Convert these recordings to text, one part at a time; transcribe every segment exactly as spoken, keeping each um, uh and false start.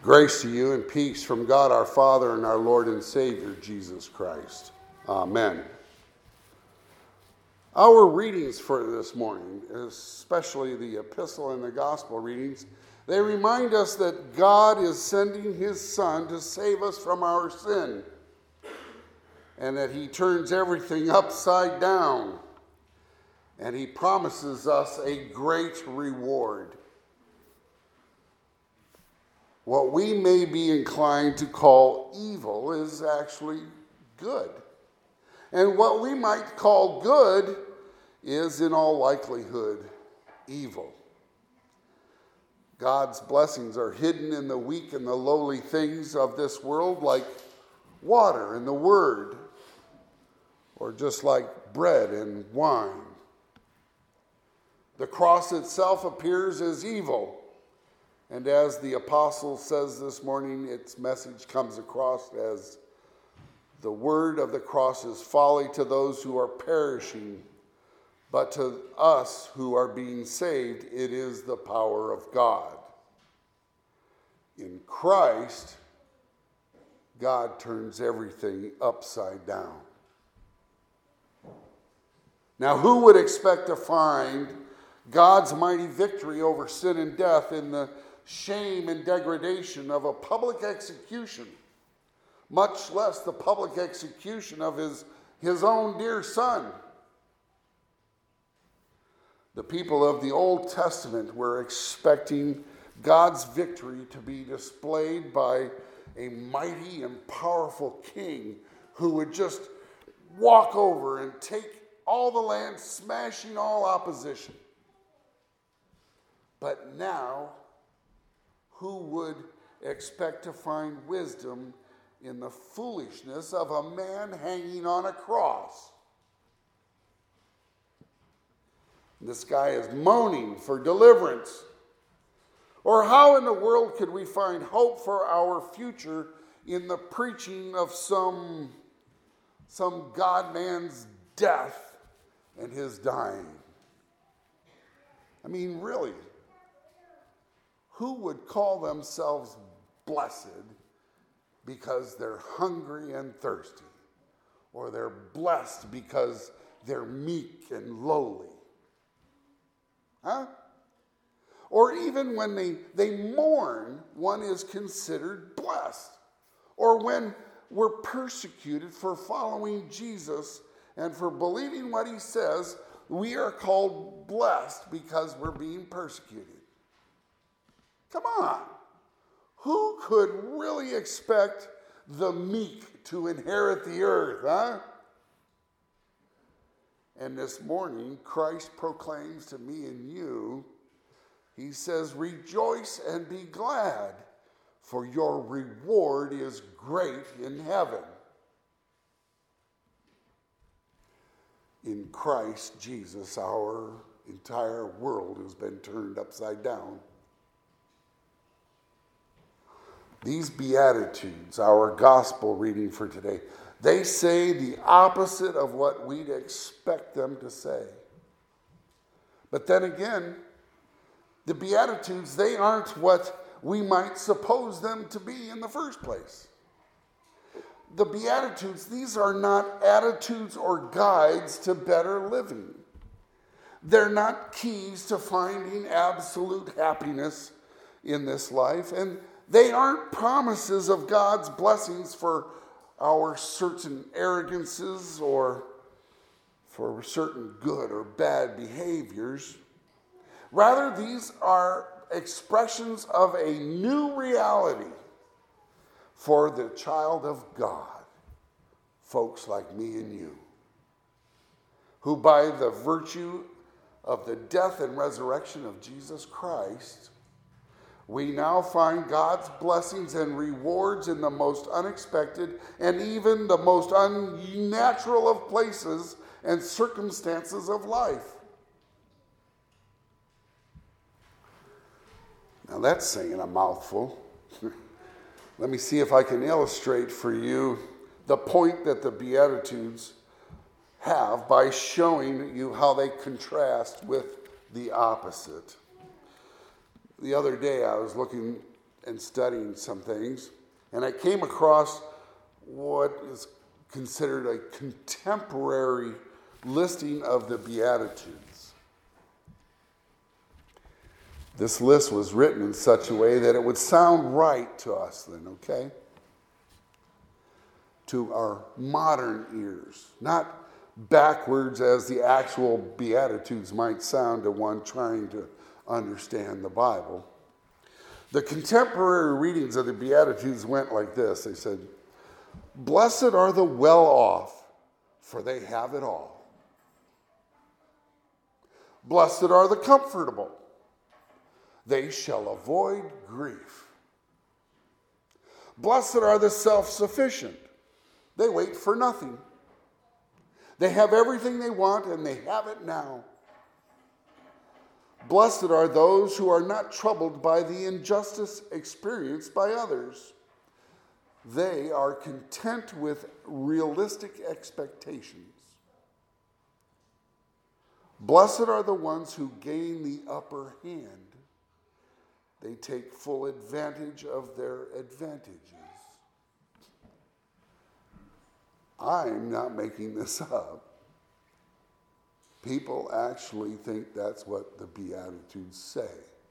Grace to you and peace from God our Father and our Lord and Savior, Jesus Christ. Amen. Our readings for this morning, especially the epistle and the gospel readings, they remind us that God is sending his Son to save us from our sin, and that he turns everything upside down, and he promises us a great reward. What we may be inclined to call evil is actually good. And what we might call good is in all likelihood evil. God's blessings are hidden in the weak and the lowly things of this world, like water and the word, or just like bread and wine. The cross itself appears as evil. And as the apostle says this morning, its message comes across as the word of the cross is folly to those who are perishing, but to us who are being saved, it is the power of God. In Christ, God turns everything upside down. Now, who would expect to find God's mighty victory over sin and death in the shame and degradation of a public execution, much less the public execution of his, his own dear Son? The people of the Old Testament were expecting God's victory to be displayed by a mighty and powerful king who would just walk over and take all the land, smashing all opposition. But now, who would expect to find wisdom in the foolishness of a man hanging on a cross? This guy is moaning for deliverance. Or how in the world could we find hope for our future in the preaching of some, some God-man's death and his dying? I mean, really, who would call themselves blessed because they're hungry and thirsty? Or they're blessed because they're meek and lowly? Huh? Or even when they, they mourn, one is considered blessed. Or when we're persecuted for following Jesus and for believing what he says, we are called blessed because we're being persecuted. Come on. Who could really expect the meek to inherit the earth, huh? And this morning, Christ proclaims to me and you, he says, rejoice and be glad, for your reward is great in heaven. In Christ Jesus, our entire world has been turned upside down. These Beatitudes, our gospel reading for today, they say the opposite of what we'd expect them to say. But then again, the Beatitudes, they aren't what we might suppose them to be in the first place. The Beatitudes, these are not attitudes or guides to better living. They're not keys to finding absolute happiness in this life, and they aren't promises of God's blessings for our certain arrogances or for certain good or bad behaviors. Rather, these are expressions of a new reality for the child of God, folks like me and you, who by the virtue of the death and resurrection of Jesus Christ, we now find God's blessings and rewards in the most unexpected and even the most unnatural of places and circumstances of life. Now that's saying a mouthful. Let me see if I can illustrate for you the point that the Beatitudes have by showing you how they contrast with the opposite. The other day I was looking and studying some things, and I came across what is considered a contemporary listing of the Beatitudes. This list was written in such a way that it would sound right to us then, okay? To our modern ears, not backwards as the actual Beatitudes might sound to one trying to understand the Bible. The contemporary readings of the Beatitudes went like this. They said, "Blessed are the well-off, for they have it all. Blessed are the comfortable, they shall avoid grief. Blessed are the self-sufficient, they wait for nothing. They have everything they want and they have it now. Blessed are those who are not troubled by the injustice experienced by others. They are content with realistic expectations. Blessed are the ones who gain the upper hand. They take full advantage of their advantages." I'm not making this up. People actually think that's what the Beatitudes say.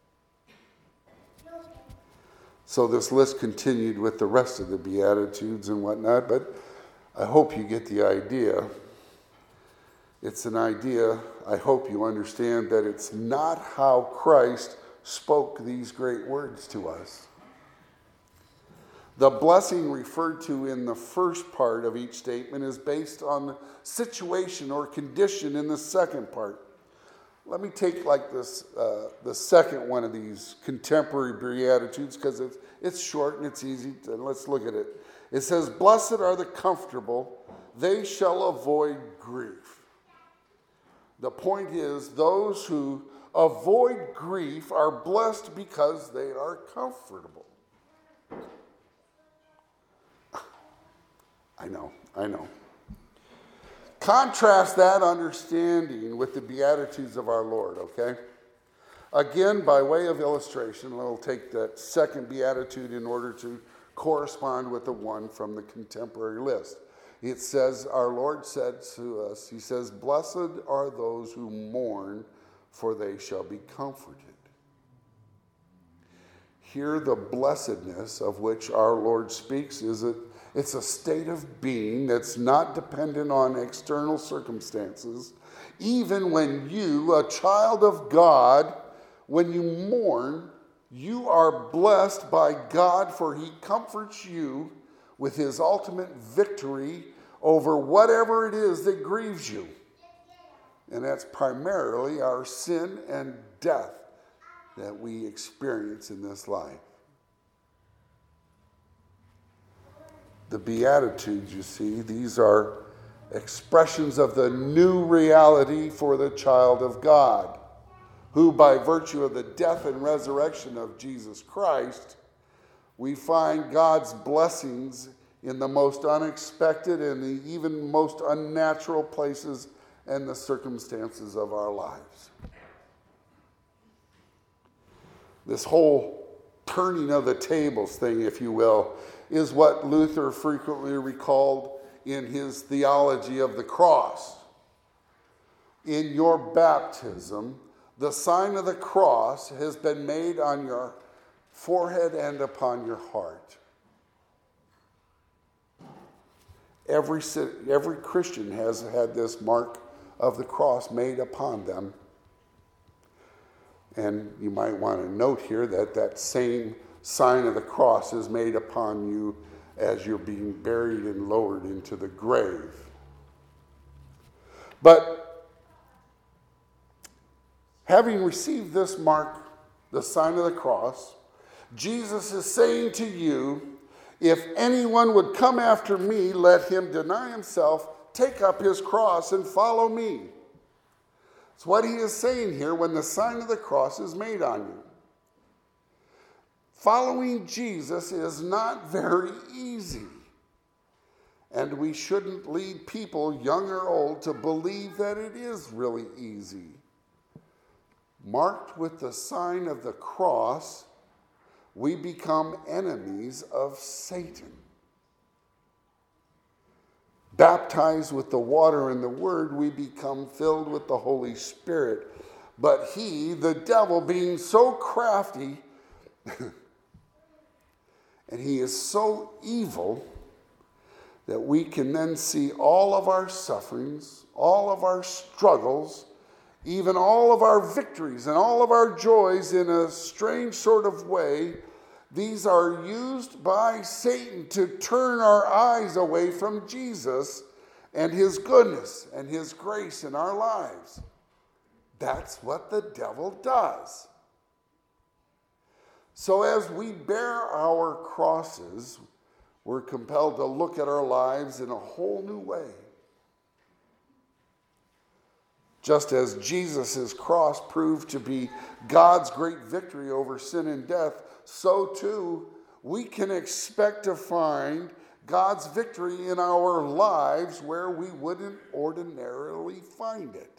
So this list continued with the rest of the Beatitudes and whatnot, but I hope you get the idea. It's an idea, I hope you understand, that it's not how Christ spoke these great words to us. The blessing referred to in the first part of each statement is based on the situation or condition in the second part. Let me take like this, uh, the second one of these contemporary Beatitudes, because it's, it's short and it's easy. To, let's look at it. It says, "Blessed are the comfortable, they shall avoid grief." The point is, those who avoid grief are blessed because they are comfortable. I know, I know. Contrast that understanding with the Beatitudes of our Lord, okay? Again, by way of illustration, we'll take that second Beatitude in order to correspond with the one from the contemporary list. It says, our Lord said to us, he says, "Blessed are those who mourn, for they shall be comforted." Here, the blessedness of which our Lord speaks is that it's a state of being that's not dependent on external circumstances. Even when you, a child of God, when you mourn, you are blessed by God, for he comforts you with his ultimate victory over whatever it is that grieves you. And that's primarily our sin and death that we experience in this life. The Beatitudes, you see, these are expressions of the new reality for the child of God, who by virtue of the death and resurrection of Jesus Christ, we find God's blessings in the most unexpected and the even most unnatural places and the circumstances of our lives. This whole turning of the tables thing, if you will, is what Luther frequently recalled in his theology of the cross. In your baptism, the sign of the cross has been made on your forehead and upon your heart. Every, every Christian has had this mark of the cross made upon them. And you might want to note here that that same sign of the cross is made upon you as you're being buried and lowered into the grave. But having received this mark, the sign of the cross, Jesus is saying to you, if anyone would come after me, let him deny himself, take up his cross, and follow me. It's what he is saying here when the sign of the cross is made on you. Following Jesus is not very easy. And we shouldn't lead people, young or old, to believe that it is really easy. Marked with the sign of the cross, we become enemies of Satan. Baptized with the water and the word, we become filled with the Holy Spirit. But he, the devil, being so crafty, and he is so evil, that we can then see all of our sufferings, all of our struggles, even all of our victories and all of our joys in a strange sort of way. These are used by Satan to turn our eyes away from Jesus and his goodness and his grace in our lives. That's what the devil does. So as we bear our crosses, we're compelled to look at our lives in a whole new way. Just as Jesus' cross proved to be God's great victory over sin and death, so too we can expect to find God's victory in our lives where we wouldn't ordinarily find it.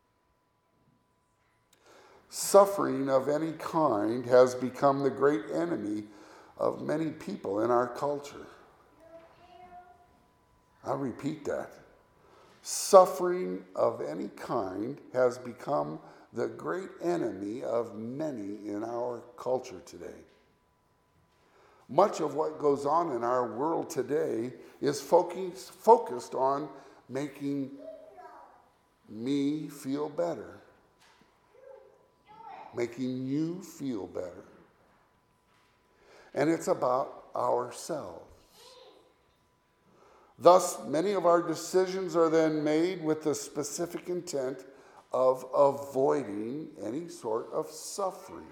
Suffering of any kind has become the great enemy of many people in our culture. I'll repeat that. Suffering of any kind has become the great enemy of many in our culture today. Much of what goes on in our world today is focus, focused on making me feel better, making you feel better. And it's about ourselves. Thus, many of our decisions are then made with the specific intent of avoiding any sort of suffering.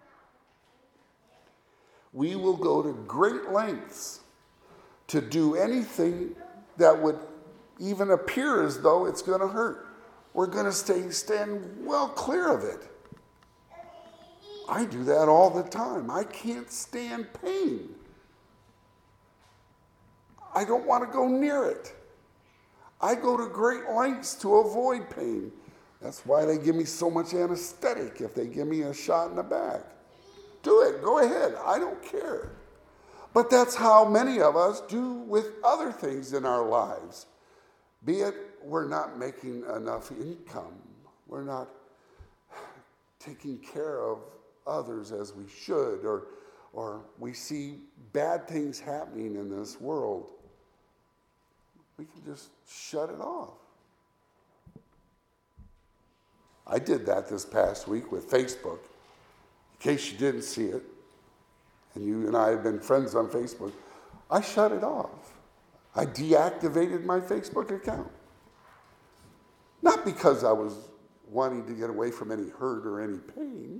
We will go to great lengths to do anything that would even appear as though it's going to hurt. We're going to stay stand well clear of it. I do that all the time. I can't stand pain. I don't want to go near it. I go to great lengths to avoid pain. That's why they give me so much anesthetic if they give me a shot in the back. Do it. Go ahead. I don't care. But that's how many of us do with other things in our lives. Be it we're not making enough income. We're not taking care of others as we should, or, or we see bad things happening in this world. We can just shut it off. I did that this past week with Facebook. In case you didn't see it, and you and I have been friends on Facebook, I shut it off. I deactivated my Facebook account. Not because I was wanting to get away from any hurt or any pain.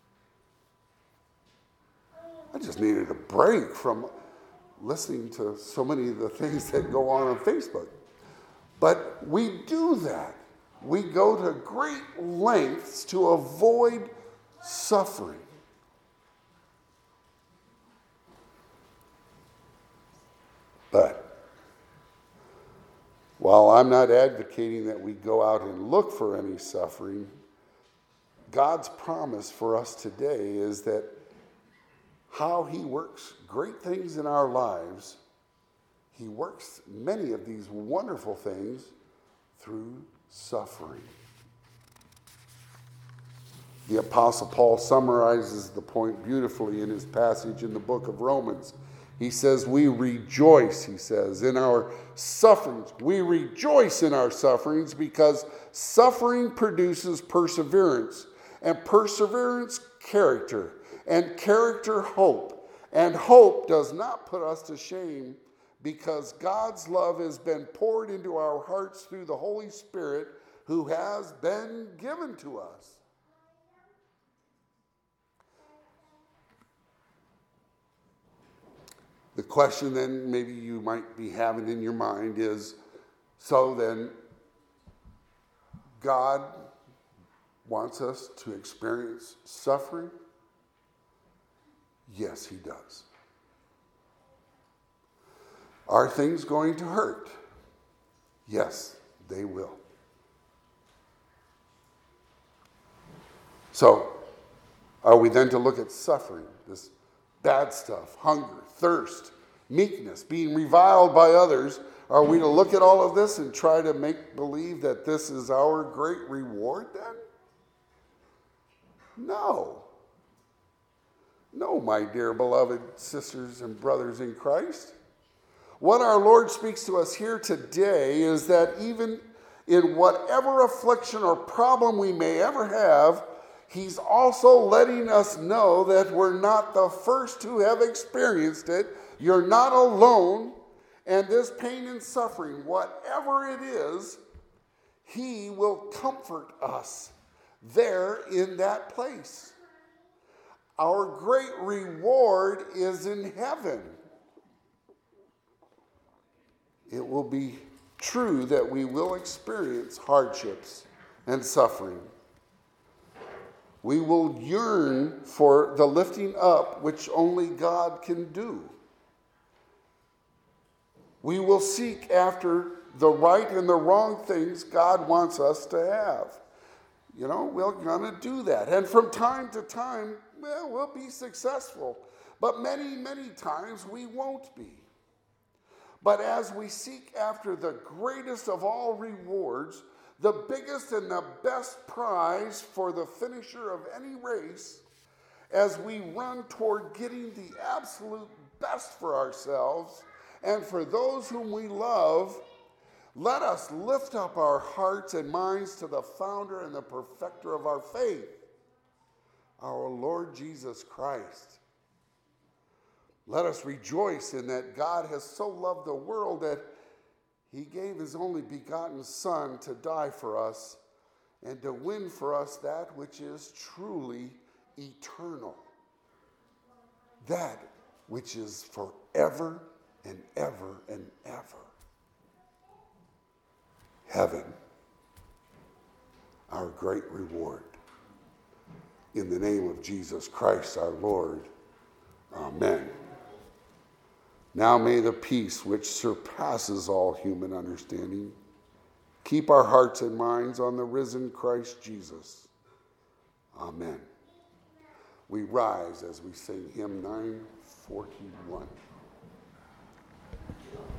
I just needed a break from listening to so many of the things that go on on Facebook. But we do that. We go to great lengths to avoid suffering. But while I'm not advocating that we go out and look for any suffering, God's promise for us today is that how he works great things in our lives, he works many of these wonderful things through suffering. The Apostle Paul summarizes the point beautifully in his passage in the book of Romans. He says, we rejoice, he says, in our sufferings. We rejoice in our sufferings because suffering produces perseverance, and perseverance, character, and character, hope. And hope does not put us to shame because God's love has been poured into our hearts through the Holy Spirit who has been given to us. The question then maybe you might be having in your mind is, so then God wants us to experience suffering? Yes, he does. Are things going to hurt? Yes, they will. So, are we then to look at suffering, this bad stuff, hunger, thirst, meekness, being reviled by others. Are we to look at all of this and try to make believe that this is our great reward then? No. No, my dear beloved sisters and brothers in Christ. What our Lord speaks to us here today is that even in whatever affliction or problem we may ever have, he's also letting us know that we're not the first to have experienced it. You're not alone. And this pain and suffering, whatever it is, he will comfort us there in that place. Our great reward is in heaven. It will be true that we will experience hardships and suffering. We will yearn for the lifting up which only God can do. We will seek after the right and the wrong things God wants us to have. You know, we're going to do that. And from time to time, well, we'll be successful. But many, many times we won't be. But as we seek after the greatest of all rewards, the biggest and the best prize for the finisher of any race, as we run toward getting the absolute best for ourselves and for those whom we love, let us lift up our hearts and minds to the founder and the perfecter of our faith, our Lord Jesus Christ. Let us rejoice in that God has so loved the world that he gave his only begotten Son to die for us and to win for us that which is truly eternal, that which is forever and ever and ever. Heaven, our great reward. In the name of Jesus Christ our Lord, amen. Now may the peace which surpasses all human understanding keep our hearts and minds on the risen Christ Jesus. Amen. We rise as we sing hymn nine forty-one.